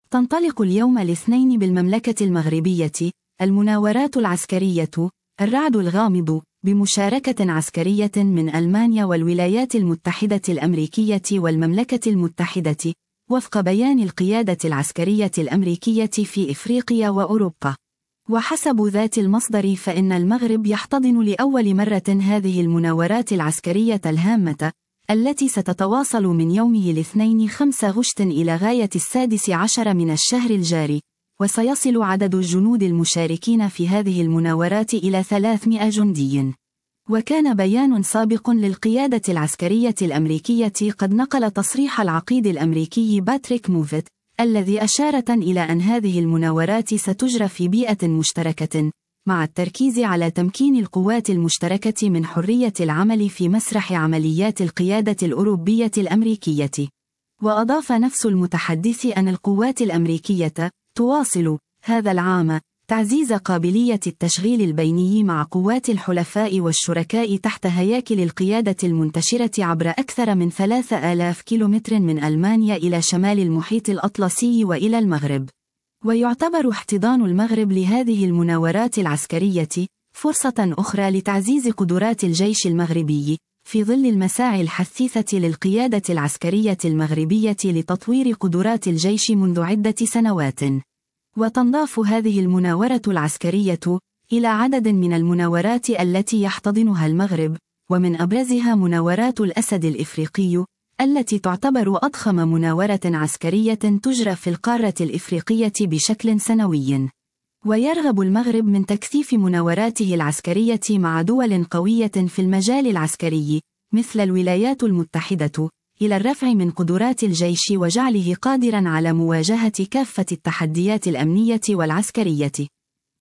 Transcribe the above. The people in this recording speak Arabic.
تنطلق اليوم الاثنين بالمملكة المغربية المناورات العسكرية الرعد الغامض بمشاركة عسكرية من ألمانيا والولايات المتحدة الأمريكية والمملكة المتحدة، وفق بيان القيادة العسكرية الأمريكية في إفريقيا وأوروبا. وحسب ذات المصدر فإن المغرب يحتضن لأول مرة هذه المناورات العسكرية الهامة، التي ستتواصل من يومه الاثنين 5 غشت إلى غاية 16 من الشهر الجاري، وسيصل عدد الجنود المشاركين في هذه المناورات إلى 300 جندي. وكان بيان سابق للقيادة العسكرية الأمريكية قد نقل تصريح العقيد الأمريكي باتريك موفيت، الذي أشار إلى أن هذه المناورات ستجرى في بيئة مشتركة، مع التركيز على تمكين القوات المشتركة من حرية العمل في مسرح عمليات القيادة الأوروبية الأمريكية. وأضاف نفس المتحدث أن القوات الأمريكية تواصل هذا العام تعزيز قابلية التشغيل البيني مع قوات الحلفاء والشركاء تحت هياكل القيادة المنتشرة عبر أكثر من 3000 كيلومتر من ألمانيا إلى شمال المحيط الأطلسي وإلى المغرب. ويعتبر احتضان المغرب لهذه المناورات العسكرية فرصة أخرى لتعزيز قدرات الجيش المغربي، في ظل المساعي الحثيثة للقيادة العسكرية المغربية لتطوير قدرات الجيش منذ عدة سنوات. وتنضاف هذه المناورة العسكرية إلى عدد من المناورات التي يحتضنها المغرب، ومن أبرزها مناورات الأسد الإفريقي، التي تعتبر أضخم مناورة عسكرية تجرى في القارة الإفريقية بشكل سنوي. ويرغب المغرب من تكثيف مناوراته العسكرية مع دول قوية في المجال العسكري مثل الولايات المتحدة، إلى الرفع من قدرات الجيش وجعله قادرا على مواجهة كافة التحديات الأمنية والعسكرية.